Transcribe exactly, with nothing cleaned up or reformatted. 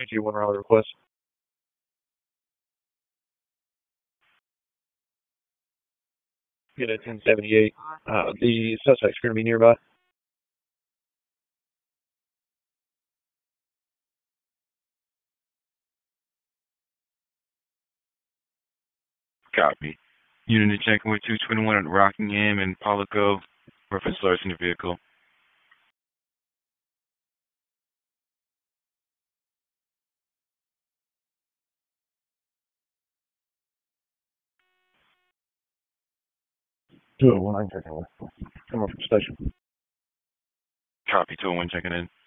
you one rally request. Get a ten seventy-eight. Uh, the suspect's going to be nearby. Copy. Unit checking with two twenty-one at Rockingham and Palico. Reference large in the vehicle. two oh one, checking with. Come on from station. Copy. two oh one checking in.